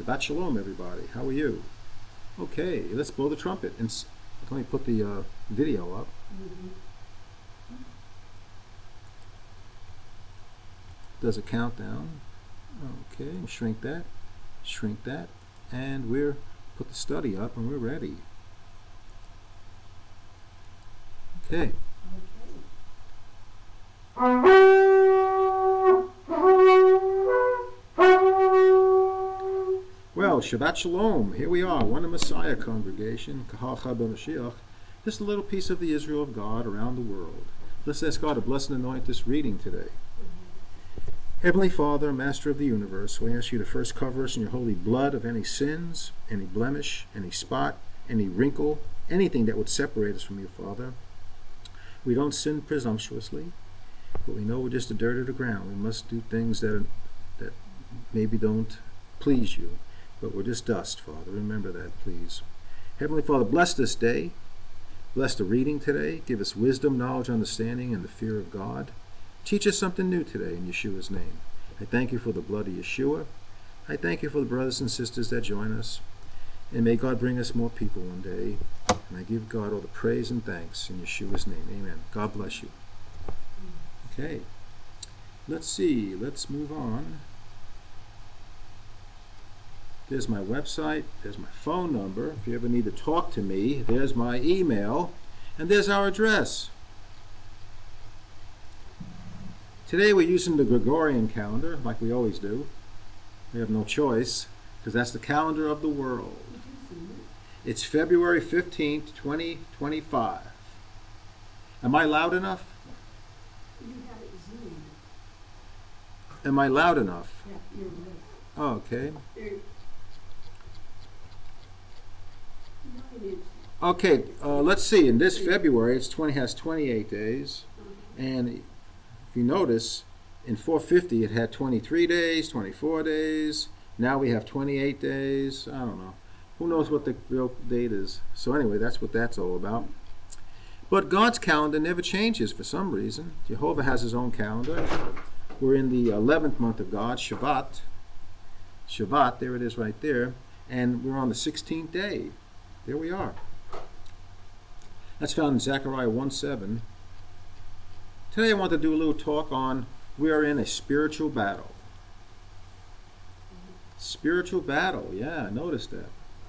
Shabbat Shalom, everybody. How are you? Okay, let's blow the trumpet. And let me put the video up. Does a countdown. Okay, shrink that, and we're put the study up, and we're ready. Okay. Well, Shabbat Shalom. Here we are, One Messiah congregation, Kahal Chab Mashiach. Just a little piece of the Israel of God around the world. Let's ask God to bless and anoint this reading today. Heavenly Father, Master of the universe, we ask you to first cover us in your holy blood of any sins, any blemish, any spot, any wrinkle, anything that would separate us from you, Father. We don't sin presumptuously, but we know we're just the dirt of the ground. We must do things that maybe don't please you, but we're just dust, Father. Remember that, please. Heavenly Father, bless this day. Bless the reading today. Give us wisdom, knowledge, understanding, and the fear of God. Teach us something new today in Yeshua's name. I thank you for the blood of Yeshua. I thank you for the brothers and sisters that join us. And may God bring us more people one day. And I give God all the praise and thanks in Yeshua's name. Amen. God bless you. Okay. Let's see. Let's move on. There's my website. There's my phone number. If you ever need to talk to me, there's my email. And there's our address. Today we're using the Gregorian calendar, like we always do. We have no choice, because that's the calendar of the world. It's February 15th, 2025. Am I loud enough? Am I loud enough? Yeah, you're right. Oh, okay. Okay, let's see. In this February, has 28 days. And if you notice, in 450 it had 23 days, 24 days. Now we have 28 days. I don't know. Who knows what the real date is? So anyway, that's what that's all about. But God's calendar never changes for some reason. Jehovah has his own calendar. We're in the 11th month of God, Shabbat. Shabbat, there it is right there. And we're on the 16th day. There we are. That's found in Zechariah 1:7. Today I want to do a little talk on we are in a spiritual battle. Spiritual battle, yeah, I noticed that.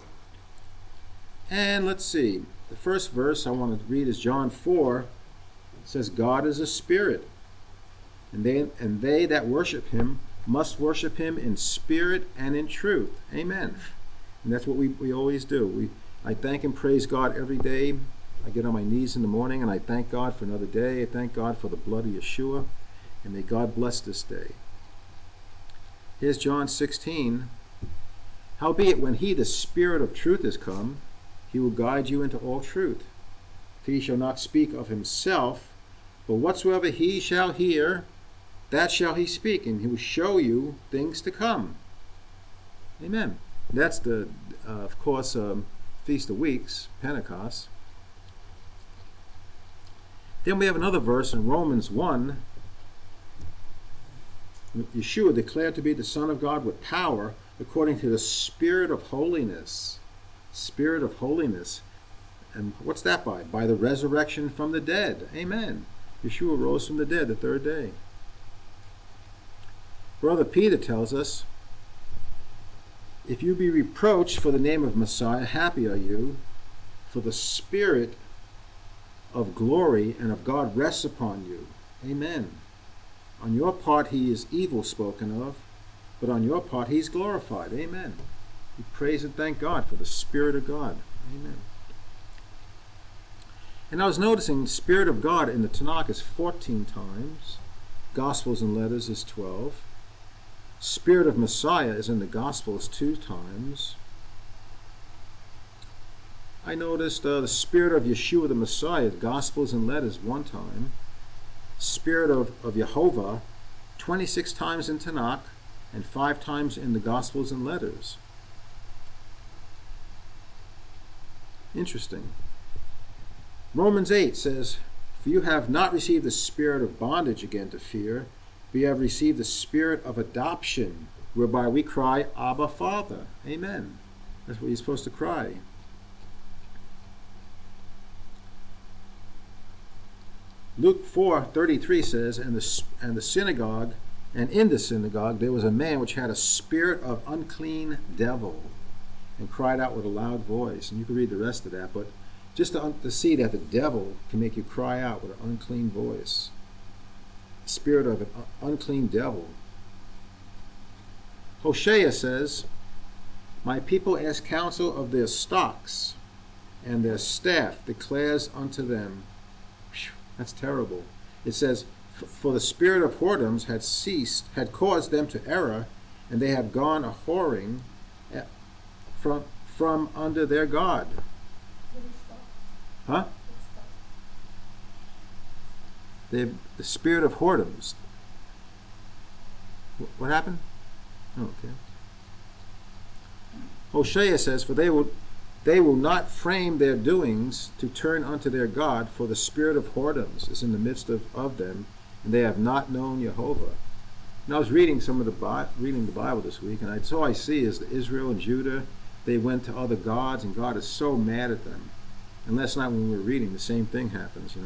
And let's see. The first verse I want to read is John 4. It says, God is a spirit, and they that worship him must worship him in spirit and in truth. Amen. And that's what we always do. I thank and praise God every day. I get on my knees in the morning and I thank God for another day. I thank God for the blood of Yeshua. And may God bless this day. Here's John 16. Howbeit, when he, the Spirit of truth, is come, he will guide you into all truth. For he shall not speak of himself, but whatsoever he shall hear, that shall he speak, and he will show you things to come. Amen. That's the, of course, Feast of Weeks, Pentecost. Then we have another verse in Romans 1. Yeshua declared to be the Son of God with power according to the Spirit of holiness. Spirit of holiness. And what's that by? By the resurrection from the dead. Amen. Yeshua rose from the dead the third day. Brother Peter tells us, if you be reproached for the name of Messiah, happy are you, for the Spirit of glory and of God rests upon you. Amen. On your part he is evil spoken of, but on your part he's glorified. Amen. We praise and thank God for the Spirit of God. Amen. And I was noticing the Spirit of God in the Tanakh is 14 times. Gospels and Letters is 12. Spirit of Messiah is in the Gospels 2 times. I noticed the Spirit of Yeshua the Messiah, the Gospels and Letters 1 time. Spirit of Yehovah 26 times in Tanakh and 5 times in the Gospels and Letters. Interesting. Romans 8 says, for you have not received the spirit of bondage again to fear, but you have received the spirit of adoption, whereby we cry, Abba, Father. Amen. That's what you're supposed to cry. Luke 4:33 says, and in the synagogue there was a man which had a spirit of unclean devil, and cried out with a loud voice. And you can read the rest of that, but just to see that the devil can make you cry out with an unclean voice. Spirit of an unclean devil. Hosea says, my people ask counsel of their stocks, and their staff declares unto them. Whew, that's terrible. It says, for the spirit of whoredoms had caused them to err, and they have gone a whoring from under their God. Huh? The spirit of whoredoms. What happened? Oh, okay. Hosea says, for they will not frame their doings to turn unto their God, for the spirit of whoredoms is in the midst of them, and they have not known Jehovah. And I was reading reading the Bible this week, and all I see is that Israel and Judah, they went to other gods, and God is so mad at them. And last night when we were reading, the same thing happens,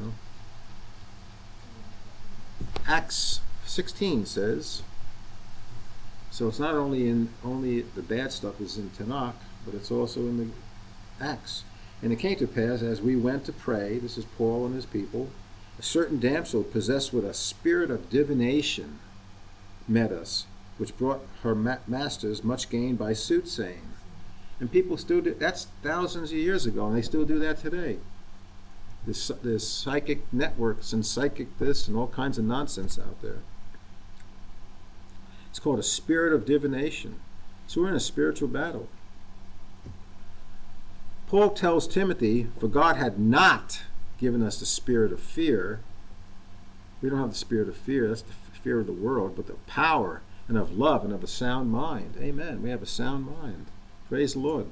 Acts 16 says, so it's not only the bad stuff is in Tanakh, but it's also in the Acts. And it came to pass, as we went to pray, this is Paul and his people, a certain damsel possessed with a spirit of divination met us, which brought her masters much gain by soothsaying. And people still do, that's thousands of years ago, and they still do that today. There's psychic networks and psychic this and all kinds of nonsense out there. It's called a spirit of divination. So we're in a spiritual battle. Paul tells Timothy, for God had not given us the spirit of fear. We don't have the spirit of fear. That's the fear of the world, but the power and of love and of a sound mind. Amen. We have a sound mind. Praise the Lord.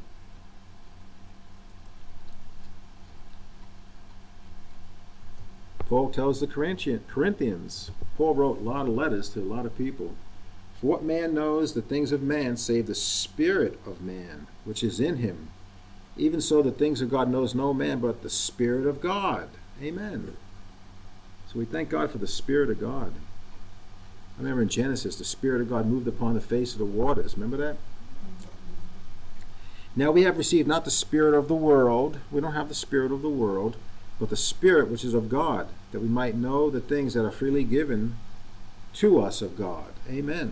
Paul tells the Corinthians, Paul wrote a lot of letters to a lot of people. For what man knows the things of man save the spirit of man, which is in him? Even so the things of God knows no man but the Spirit of God. Amen. So we thank God for the Spirit of God. I remember in Genesis, the Spirit of God moved upon the face of the waters. Remember that? Now we have received not the spirit of the world. We don't have the spirit of the world, but the Spirit which is of God, that we might know the things that are freely given to us of God. Amen.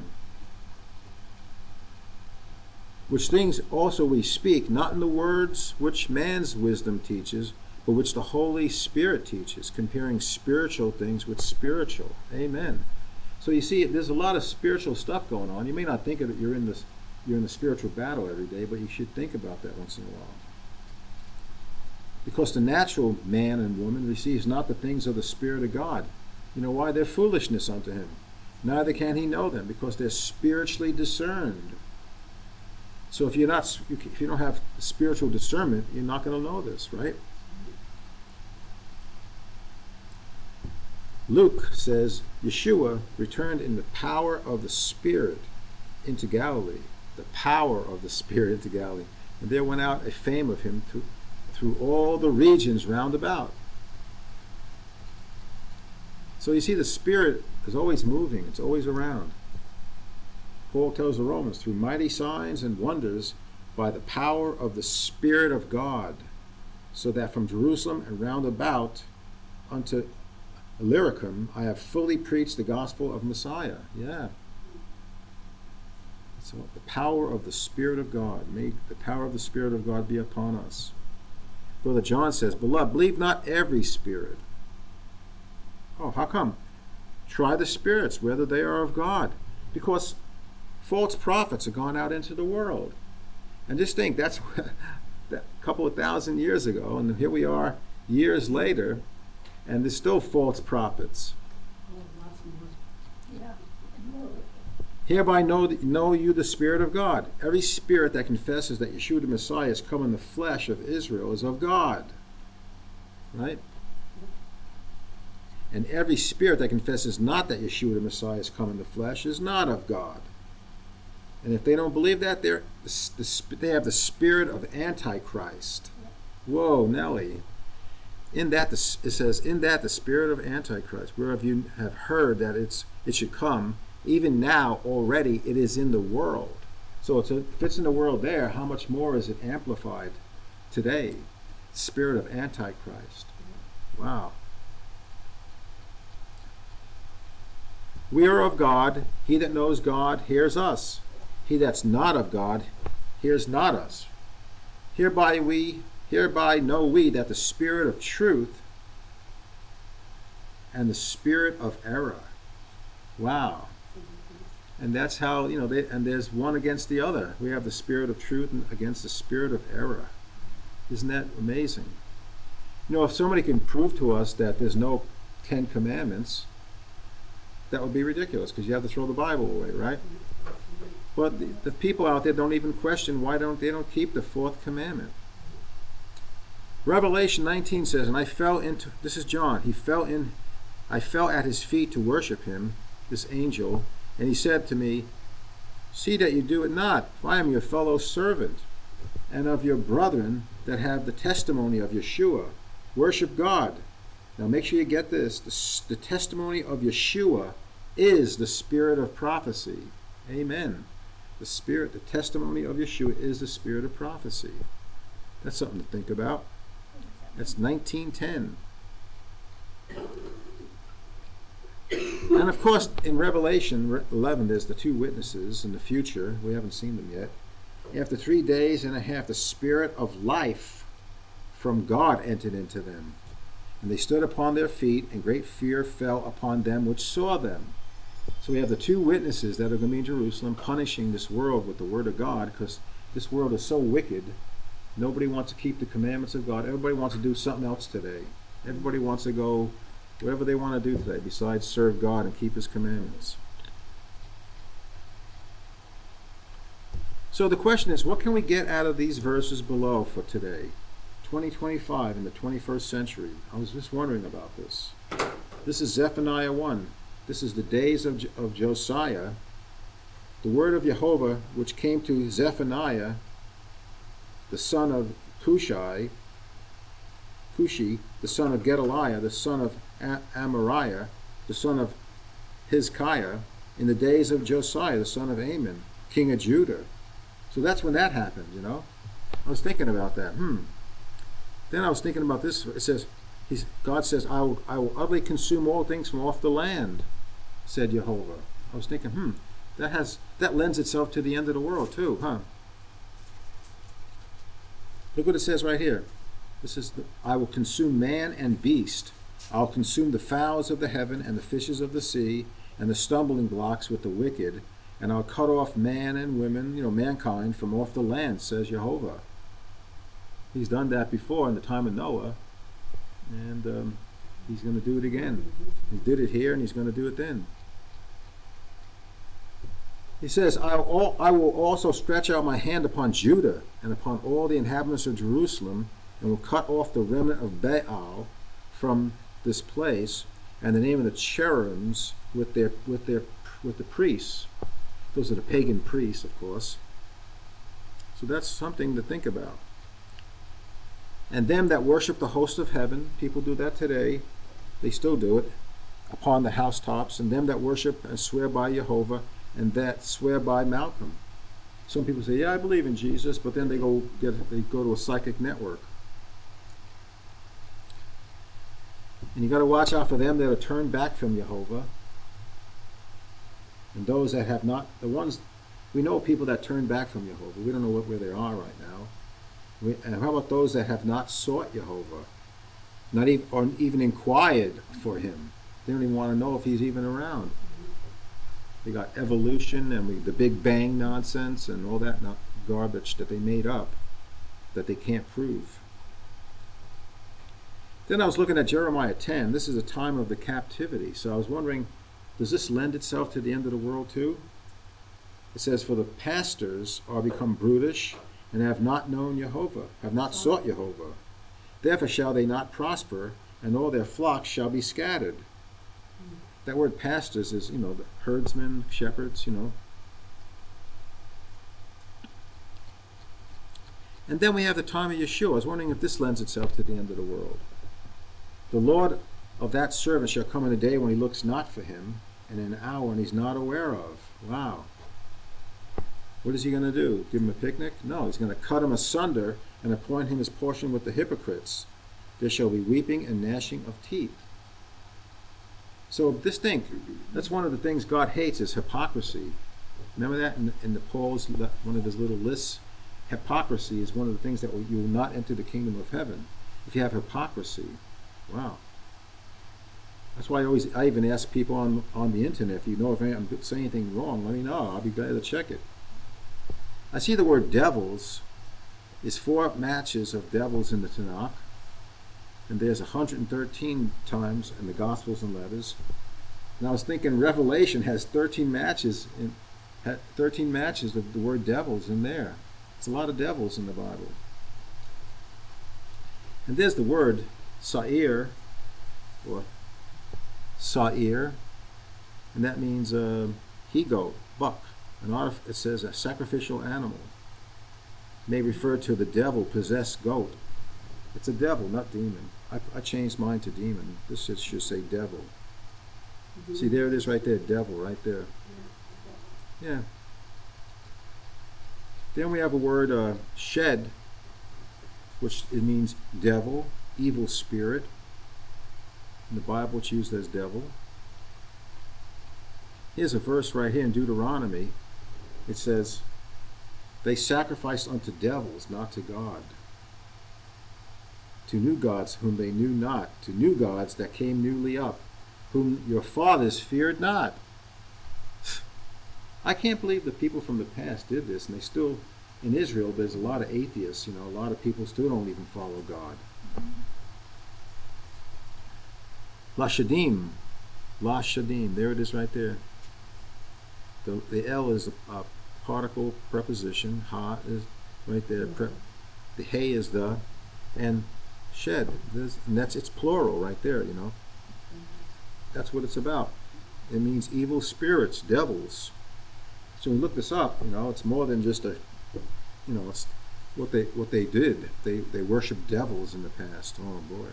Which things also we speak, not in the words which man's wisdom teaches, but which the Holy Spirit teaches, comparing spiritual things with spiritual. Amen. So you see, there's a lot of spiritual stuff going on. You may not think of it, you're in the spiritual battle every day, but you should think about that once in a while. Because the natural man and woman receives not the things of the Spirit of God. You know why? They're foolishness unto him. Neither can he know them, because they're spiritually discerned. So if you don't have spiritual discernment, you're not going to know this, right? Luke says Yeshua returned in the power of the Spirit into Galilee. The power of the Spirit into Galilee. And there went out a fame of him through all the regions round about. So you see, the Spirit is always moving. It's always around. Paul tells the Romans, through mighty signs and wonders by the power of the Spirit of God, so that from Jerusalem and round about unto Illyricum I have fully preached the gospel of Messiah. Yeah. So the power of the Spirit of God. May the power of the Spirit of God be upon us. Brother John says, beloved, believe not every spirit. Oh, how come? Try the spirits, whether they are of God. Because false prophets have gone out into the world. And just think, that's a couple of thousand years ago, and here we are years later, and there's still false prophets. Hereby know you the Spirit of God. Every spirit that confesses that Yeshua the Messiah has come in the flesh of Israel is of God. Right? And every spirit that confesses not that Yeshua the Messiah has come in the flesh is not of God. And if they don't believe that, they have the spirit of Antichrist. Whoa, Nelly. In that, it says, in that the spirit of Antichrist, whereof you have heard that it should come, even now already it is in the world. So if it's in the world there, how much more is it amplified today? Spirit of Antichrist. Wow. We are of God. He that knows God hears us. He that's not of God hears not us. Hereby know we that the spirit of truth and the spirit of error. Wow. And that's how, and there's one against the other. We have the spirit of truth against the spirit of error. Isn't that amazing? If somebody can prove to us that there's no 10 commandments, that would be ridiculous, because you have to throw the Bible away, right? But the people out there don't even question why they don't keep the 4th commandment. Revelation 19 says, and I fell into, this is John, I fell at his feet to worship him, this angel, and he said to me, see that you do it not, for I am your fellow servant, and of your brethren that have the testimony of Yeshua. Worship God. Now make sure you get this. The testimony of Yeshua is the spirit of prophecy. Amen. The testimony of Yeshua is the spirit of prophecy. That's something to think about. That's 19:10. And of course, in Revelation 11, there's the 2 witnesses in the future. We haven't seen them yet. After 3 days and a half, the spirit of life from God entered into them. And they stood upon their feet, and great fear fell upon them which saw them. So we have the 2 witnesses that are going to be in Jerusalem punishing this world with the word of God, because this world is so wicked. Nobody wants to keep the commandments of God. Everybody wants to do something else today. Everybody wants to go whatever they want to do today besides serve God and keep his commandments. So the question is, what can we get out of these verses below for today? 2025 in the 21st century. I was just wondering about this. This is Zephaniah 1. This is the days of Josiah. The word of Jehovah which came to Zephaniah, the son of Cushi, the son of Gedaliah, the son of Amariah, the son of Hezekiah, in the days of Josiah, the son of Amon, king of Judah. So that's when that happened, I was thinking about that. Then I was thinking about this. It says, God says, I will utterly consume all things from off the land, said Jehovah. I was thinking, that lends itself to the end of the world too, huh? Look what it says right here. This is, I will consume man and beast. I'll consume the fowls of the heaven and the fishes of the sea and the stumbling blocks with the wicked, and I'll cut off man and women, mankind, from off the land, says Jehovah. He's done that before in the time of Noah, and he's going to do it again. He did it here, and he's going to do it then. He says, I will also stretch out my hand upon Judah and upon all the inhabitants of Jerusalem, and will cut off the remnant of Baal from this place, and the name of the cherubims with the priests. Those are the pagan priests, of course. So that's something to think about. And them that worship the host of heaven, people do that today, they still do it, upon the housetops, and them that worship and swear by Jehovah, and that swear by Malcolm. Some people say, yeah, I believe in Jesus, but then they go to a psychic network. And you got to watch out for them that are turned back from Jehovah, and those that have not. We know people that turn back from Jehovah. We don't know where they are right now. And how about those that have not sought Jehovah, or even inquired for him? They don't even want to know if he's even around. They got evolution and the Big Bang nonsense and all that garbage that they made up that they can't prove. Then I was looking at Jeremiah 10. This is a time of the captivity. So I was wondering, does this lend itself to the end of the world too? It says, for the pastors are become brutish and have not known Jehovah, have not sought Jehovah. Therefore shall they not prosper, and all their flocks shall be scattered. That word pastors is, the herdsmen, shepherds, And then we have the time of Yeshua. I was wondering if this lends itself to the end of the world. The Lord of that servant shall come in a day when he looks not for him, and in an hour when he's not aware of. Wow. What is he going to do? Give him a picnic? No, he's going to cut him asunder and appoint him his portion with the hypocrites. There shall be weeping and gnashing of teeth. So this thing, that's one of the things God hates is hypocrisy. Remember that in the Paul's, one of his little lists? Hypocrisy is one of the things that you will not enter the kingdom of heaven. If you have hypocrisy, wow. That's why I even ask people on the internet, if you know if I'm saying anything wrong, let me know. I'll be glad to check it. I see the word devils is 4 matches of devils in the Tanakh, and there's 113 times in the Gospels and letters. And I was thinking Revelation has 13 matches of the word devils in there. It's a lot of devils in the Bible. And there's the word sa'ir, or sa'ir, and that means he-goat, buck. It says a sacrificial animal. May refer to the devil possessed goat. It's a devil, not demon. I changed mine to demon. This should say devil. See, there it is right there, devil, right there. Yeah. Then we have a word, shed, which it means devil, evil spirit. In the Bible, it's used as devil. Here's a verse right here in Deuteronomy. It says, they sacrificed unto devils, not to God. To new gods whom they knew not, to new gods that came newly up, whom your fathers feared not. I can't believe the people from the past did this, and they still, in Israel, there's a lot of atheists, a lot of people still don't even follow God. Lashadim, there it is right there. The L is a particle preposition, ha is right there, the hey is the, and shed, and it's plural right there, That's what it's about. It means evil spirits, devils. So when you look this up, it's more than just it's what they did. They worshiped devils in the past. Oh boy.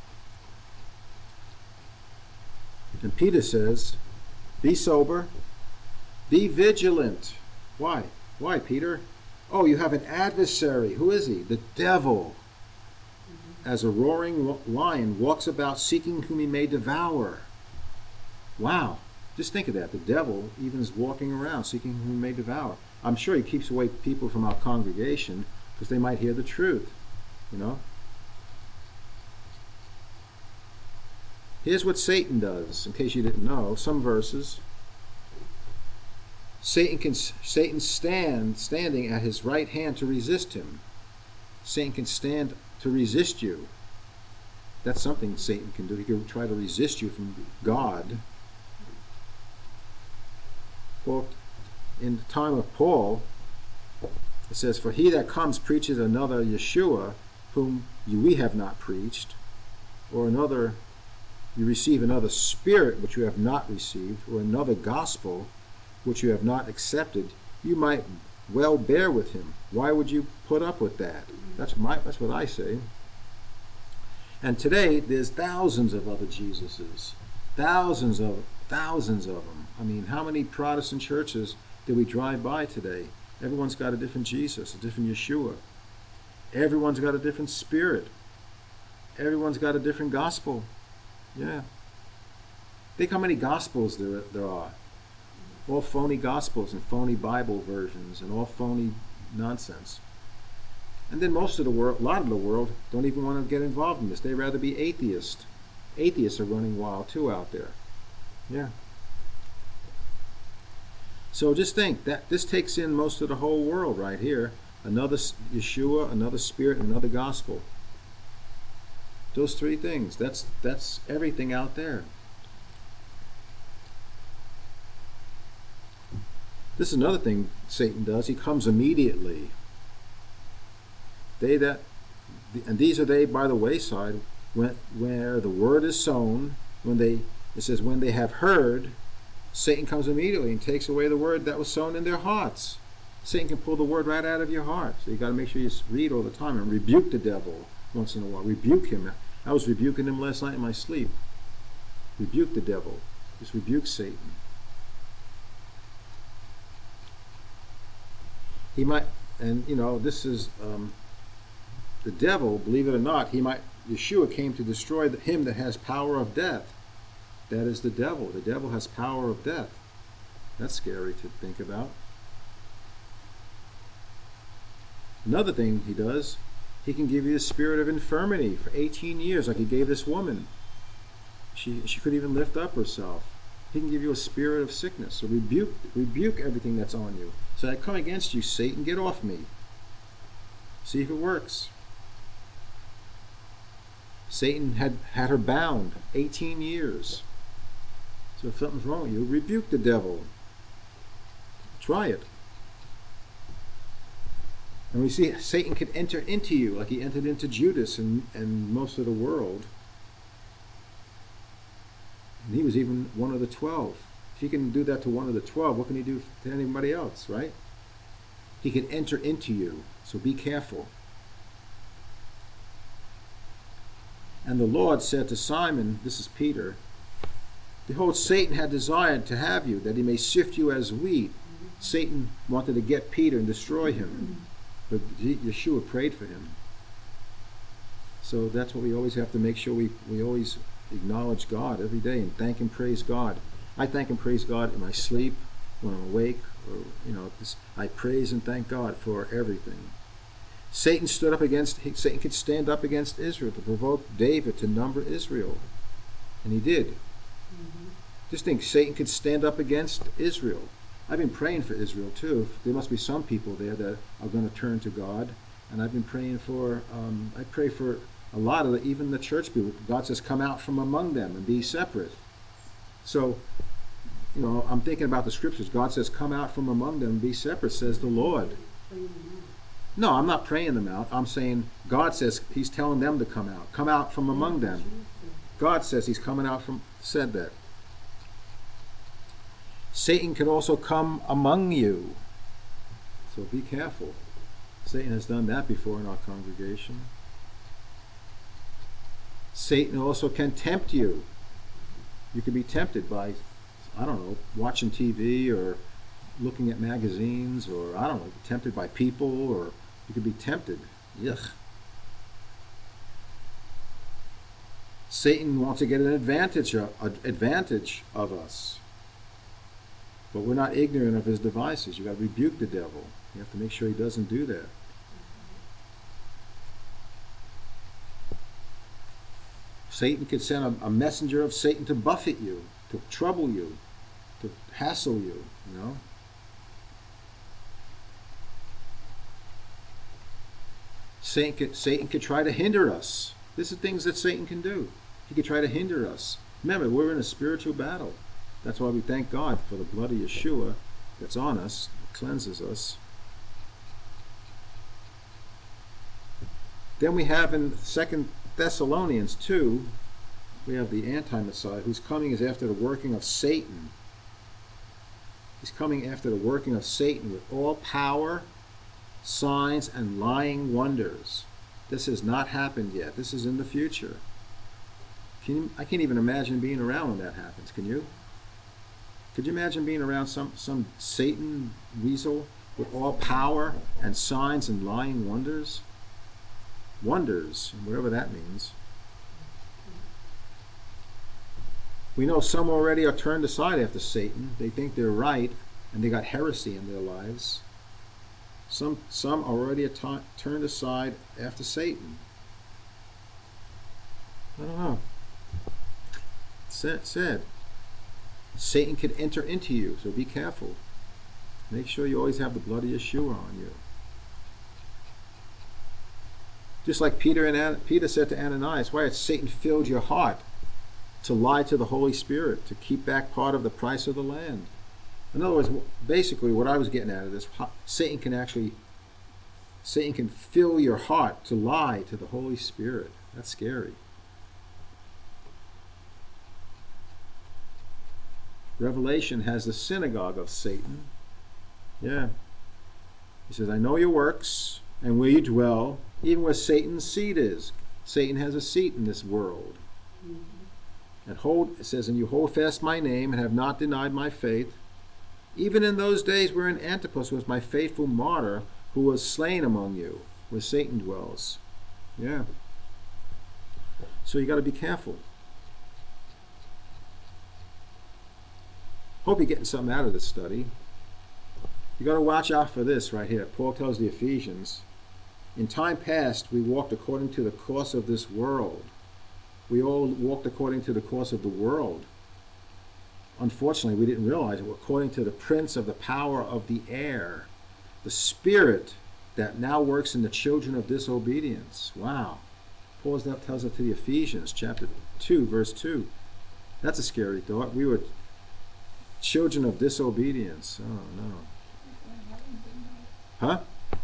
And Peter says, be sober, be vigilant. Why? Why, Peter? Oh, you have an adversary. Who is he? The devil. As a roaring lion walks about seeking whom he may devour. Wow. Just think of that. The devil even is walking around seeking whom he may devour. I'm sure he keeps away people from our congregation because they might hear the truth. Here's what Satan does, in case you didn't know. Some verses. Satan standing at his right hand to resist him. Satan can stand to resist you. That's something Satan can do. He can try to resist you from God. Well, in the time of Paul, it says, for he that comes preaches another Yeshua, whom we have not preached, or another, you receive another spirit which you have not received, or another gospel which you have not accepted, you might well bear with him. Why would you put up with that? That's what I say. And today there's thousands of other Jesuses, thousands of them. I mean, how many Protestant churches do we drive by today? Everyone's got a different Jesus, a different Yeshua. Everyone's got a different spirit. Everyone's got a different gospel. Yeah. Think how many gospels there are. All phony gospels and phony Bible versions and all phony nonsense. And then a lot of the world don't even want to get involved in this. They'd rather be atheists. Atheists are running wild too out there. Yeah. So just think that this takes in most of the whole world right here. Another Yeshua, another spirit, another gospel. Those 3 things. That's everything out there. This is another thing Satan does. He comes immediately. And these are they by the wayside, where the word is sown. It says when they have heard, Satan comes immediately and takes away the word that was sown in their hearts. Satan can pull the word right out of your heart. So you got to make sure you read all the time and rebuke the devil once in a while. Rebuke him. I was rebuking him last night in my sleep. Rebuke the devil. Just rebuke Satan. He might, and this is the devil, believe it or not, Yeshua came to destroy him that has power of death. That is the devil. The devil has power of death. That's scary to think about. Another thing he does, he can give you the spirit of infirmity for 18 years, like he gave this woman. She couldn't even lift up herself. He can give you a spirit of sickness. So rebuke everything that's on you. So I come against you, Satan, get off me. See if it works. Satan had her bound 18 years. So if something's wrong with you, rebuke the devil. Try it. And we see Satan could enter into you like he entered into Judas and most of the world. And he was even one of the 12. If he can do that to one of the 12, what can he do to anybody else, right? He can enter into you, so be careful. And the Lord said to Simon, this is Peter, behold, Satan had desired to have you, that he may sift you as wheat. Satan wanted to get Peter and destroy him, but Yeshua prayed for him. So that's what we always have to make sure we always acknowledge God every day and thank and praise God. I thank and praise God in my sleep, when I'm awake, or I praise and thank God for everything. Satan could stand up against Israel to provoke David to number Israel. And he did. Just think, Satan could stand up against Israel. I've been praying for Israel too. There must be some people there that are going to turn to God. And I've been praying for, I pray for a lot of even the church people. God says, come out from among them and be separate. So, I'm thinking about the scriptures. God says, come out from among them and be separate, says the Lord. No, I'm not praying them out. I'm saying God says he's telling them to come out. Come out from among them. God says he's coming out said that. Satan can also come among you. So be careful. Satan has done that before in our congregation. Satan also can tempt you. You can be tempted by, watching TV or looking at magazines, or tempted by people, or you could be tempted. Yuck. Satan wants to get an advantage of us. But we're not ignorant of his devices. You've got to rebuke the devil. You have to make sure he doesn't do that. Satan could send a messenger of Satan to buffet you, to trouble you, to hassle you, Satan could try to hinder us. These are things that Satan can do. He could try to hinder us. Remember, we're in a spiritual battle. That's why we thank God for the blood of Yeshua that's on us, cleanses us. Then we have in 2 Thessalonians 2, we have the anti-Messiah who's coming is after the working of Satan. He's coming after the working of Satan with all power, signs, and lying wonders. This has not happened yet. This is in the future. I can't even imagine being around when that happens. Can you? Could you imagine being around some Satan weasel with all power and signs and lying wonders? Wonders, whatever that means. We know some already are turned aside after Satan. They think they're right, and they got heresy in their lives. Some already are turned aside after Satan. I don't know. Said. Satan could enter into you, so be careful. Make sure you always have the blood of Yeshua on you. Just like Peter said to Ananias, why had Satan filled your heart to lie to the Holy Spirit, to keep back part of the price of the land? In other words, basically what I was getting at of this, Satan can fill your heart to lie to the Holy Spirit. That's scary. Revelation has the synagogue of Satan. Yeah. He says, I know your works and where you dwell, even where Satan's seat is. Satan has a seat in this world. And it says, and you hold fast my name and have not denied my faith, even in those days wherein Antipas was my faithful martyr, who was slain among you, where Satan dwells. Yeah. So you got to be careful. Hope you're getting something out of this study. You got to watch out for this right here. Paul tells the Ephesians, in time past we walked according to the course of this world. We all walked according to the course of the world. Unfortunately, we didn't realize it. According to the prince of the power of the air, the spirit that now works in the children of disobedience. Wow. Paul tells it to the Ephesians, chapter 2, verse 2. That's a scary thought. We were children of disobedience. Oh, no. Huh?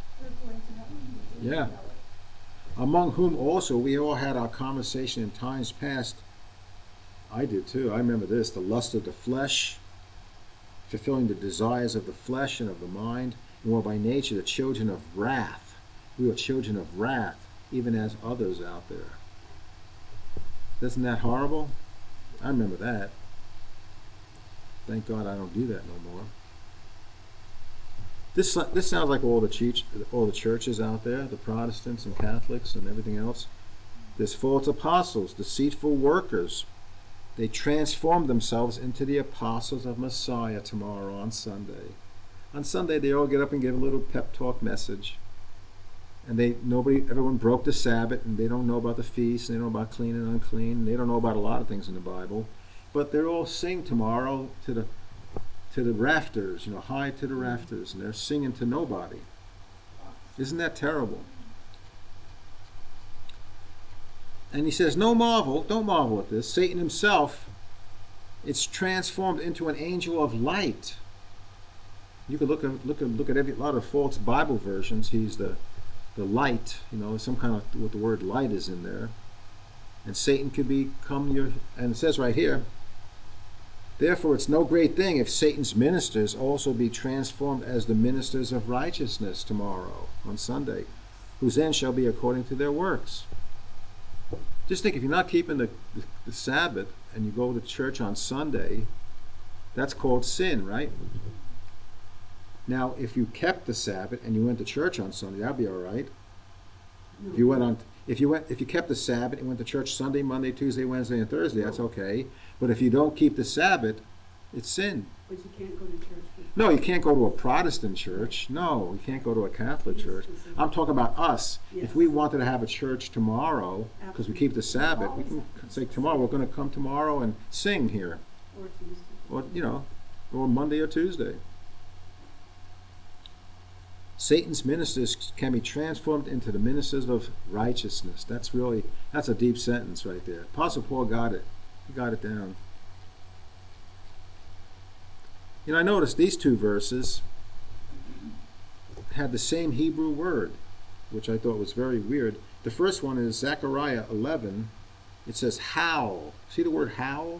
Yeah. Among whom also we all had our conversation in times past. I did too. I remember this. The lust of the flesh, fulfilling the desires of the flesh and of the mind, and were by nature the children of wrath. We were children of wrath, even as others out there. Isn't that horrible? I remember that. Thank God I don't do that no more. This sounds like all the churches out there, the Protestants and Catholics and everything else. There's false apostles, deceitful workers. They transform themselves into the apostles of Messiah tomorrow on Sunday. On Sunday, they all get up and give a little pep talk message. And everyone broke the Sabbath, and they don't know about the feast, and they don't know about clean and unclean, and they don't know about a lot of things in the Bible. But they'll all sing tomorrow to the rafters, high to the rafters, and they're singing to nobody. Isn't that terrible? And he says, don't marvel at this. Satan himself, it's transformed into an angel of light. You could look at a lot of false Bible versions. He's the light, some kind of what the word light is in there. And Satan could become and it says right here, therefore it's no great thing if Satan's ministers also be transformed as the ministers of righteousness tomorrow on Sunday, whose end shall be according to their works. Just think, if you're not keeping the Sabbath and you go to church on Sunday, that's called sin, right? Now, if you kept the Sabbath and you went to church on Sunday, that'd be all right. If you kept the Sabbath and went to church Sunday, Monday, Tuesday, Wednesday, and Thursday, that's okay. But if you don't keep the Sabbath, it's sin. But you can't go to church. No, you can't go to a Protestant church. No, you can't go to a Catholic church. I'm talking about us. Yes. If we wanted to have a church tomorrow, because we keep the Sabbath, we can say tomorrow, we're going to come tomorrow and sing here. Or Tuesday. Or Monday or Tuesday. Satan's ministers can be transformed into the ministers of righteousness. That's a deep sentence right there. Apostle Paul got it. He got it down. I noticed these two verses had the same Hebrew word, which I thought was very weird. The first one is Zechariah 11. It says howl. See the word howl?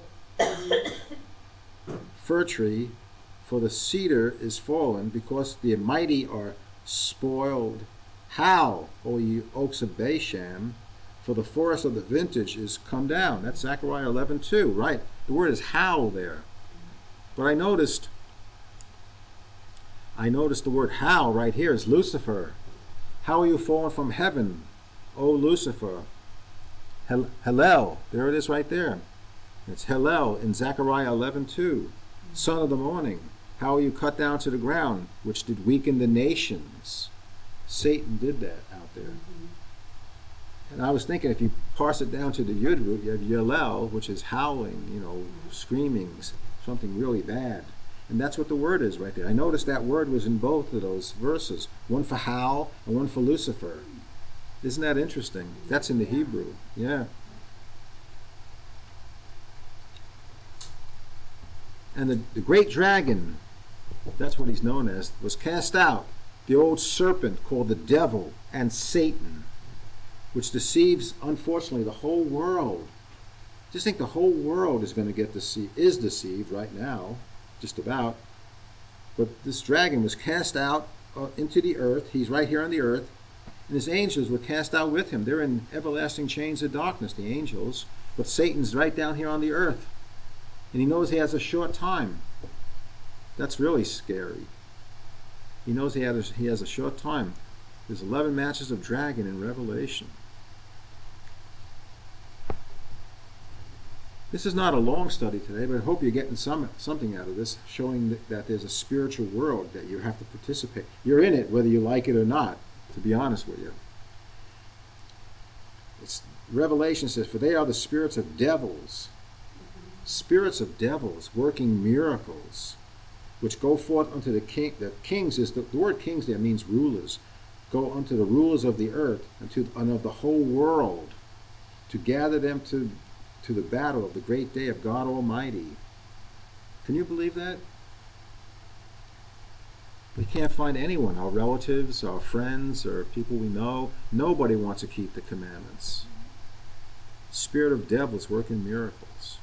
Fir tree, for the cedar is fallen, because the mighty are spoiled. Howl, O ye oaks of Bashan, for the forest of the vintage is come down. That's Zechariah 11:2, right? The word is howl there. But I noticed the word howl right here is Lucifer. How are you fallen from heaven, O Lucifer? Hallel, there it is right there. It's Hallel in Zechariah 11:2. Son of the morning, how are you cut down to the ground, which did weaken the nations? Satan did that out there. And I was thinking, if you parse it down to the Yud root, you have Yalel, which is howling, screaming, something really bad. And that's what the word is right there. I noticed that word was in both of those verses. One for howl and one for Lucifer. Isn't that interesting? That's in the Hebrew. Yeah. And the great dragon, that's what he's known as, was cast out. The old serpent called the devil and Satan, which deceives, unfortunately, the whole world. Just think the whole world is going to is deceived right now, just about. But this dragon was cast out into the earth. He's right here on the earth. And his angels were cast out with him. They're in everlasting chains of darkness, the angels. But Satan's right down here on the earth. And he knows he has a short time. That's really scary. He knows he has a short time. There's 11 matches of dragon in Revelation. This is not a long study today, but I hope you're getting something out of this, showing that there's a spiritual world that you have to participate. You're in it whether you like it or not, to be honest with you. Revelation says, for they are the spirits of devils. Spirits of devils working miracles, which go forth unto the kings. Is the word kings there means rulers. Go unto the rulers of the earth and of the whole world, to gather them to the battle of the great day of God Almighty. Can you believe that? We can't find anyone, our relatives, our friends, or people we know. Nobody wants to keep the commandments. Spirit of devils working miracles.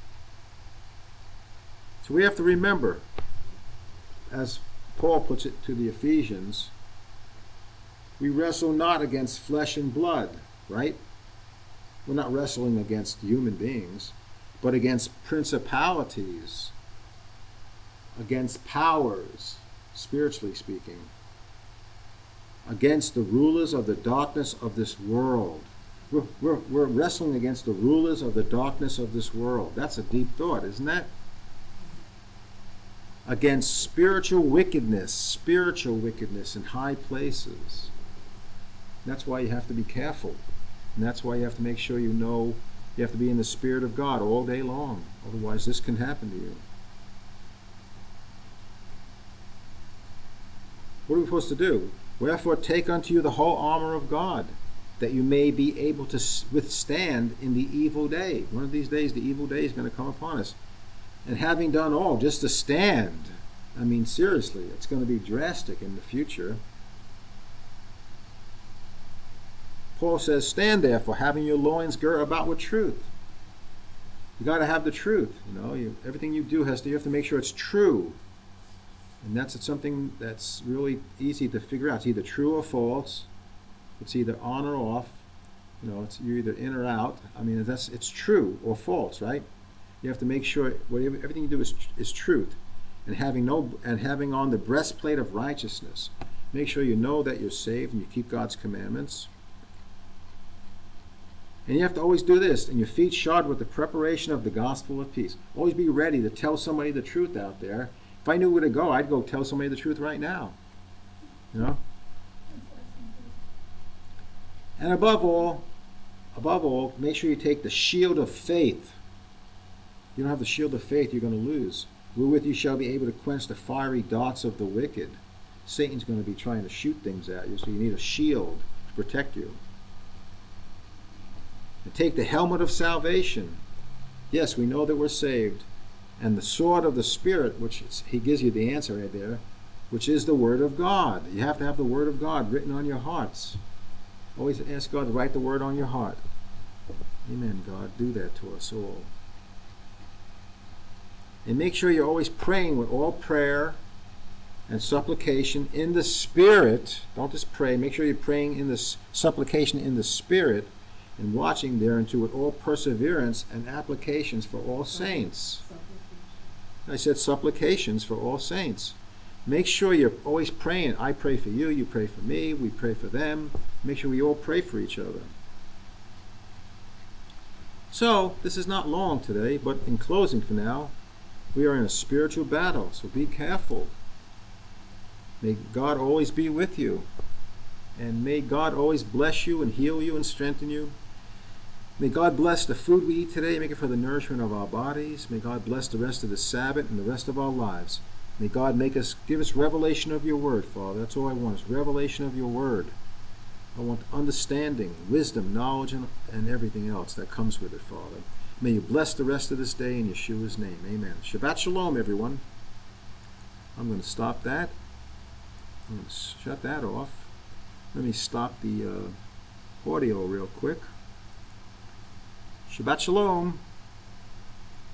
So we have to remember, as Paul puts it to the Ephesians, we wrestle not against flesh and blood, right? We're not wrestling against human beings, but against principalities, against powers, spiritually speaking, against the rulers of the darkness of this world. We're wrestling against the rulers of the darkness of this world. That's a deep thought, isn't that? Against spiritual wickedness in high places. That's why you have to be careful. And that's why you have to make sure you know you have to be in the Spirit of God all day long. Otherwise, this can happen to you. What are we supposed to do? Wherefore, take unto you the whole armor of God, that you may be able to withstand in the evil day. One of these days, the evil day is going to come upon us. And having done all, just to stand. I mean, seriously, it's going to be drastic in the future. Paul says, stand therefore, having your loins girt about with truth. You got to have the truth. Everything you do you have to make sure it's true. And that's something that's really easy to figure out. It's either true or false. It's either on or off. You're either in or out. I mean, it's true or false, right? You have to make sure everything you do is truth. And having on the breastplate of righteousness. Make sure you know that you're saved and you keep God's commandments. And you have to always do this, and your feet shod with the preparation of the gospel of peace. Always be ready to tell somebody the truth out there. If I knew where to go, I'd go tell somebody the truth right now. And above all, make sure you take the shield of faith. If you don't have the shield of faith, you're going to lose. Wherewith you shall be able to quench the fiery darts of the wicked. Satan's going to be trying to shoot things at you, so you need a shield to protect you. And take the helmet of salvation. Yes, we know that we're saved. And the sword of the Spirit, which he gives you the answer right there, which is the Word of God. You have to have the Word of God written on your hearts. Always ask God to write the Word on your heart. Amen, God. Do that to us all. And make sure you're always praying with all prayer and supplication in the Spirit. Don't just pray. Make sure you're praying in this supplication in the Spirit, and watching thereunto with all perseverance and applications for all saints. I said supplications for all saints. Make sure you're always praying. I pray for you, you pray for me, we pray for them. Make sure we all pray for each other. So, this is not long today, but in closing for now, we are in a spiritual battle, so be careful. May God always be with you. And may God always bless you and heal you and strengthen you. May God bless the food we eat today, make it for the nourishment of our bodies. May God bless the rest of the Sabbath and the rest of our lives. May God give us revelation of your word, Father. That's all I want, is revelation of your word. I want understanding, wisdom, knowledge, and everything else that comes with it, Father. May you bless the rest of this day in Yeshua's name. Amen. Shabbat Shalom, everyone. I'm going to stop that. I'm going to shut that off. Let me stop the audio real quick. Shabbat Shalom.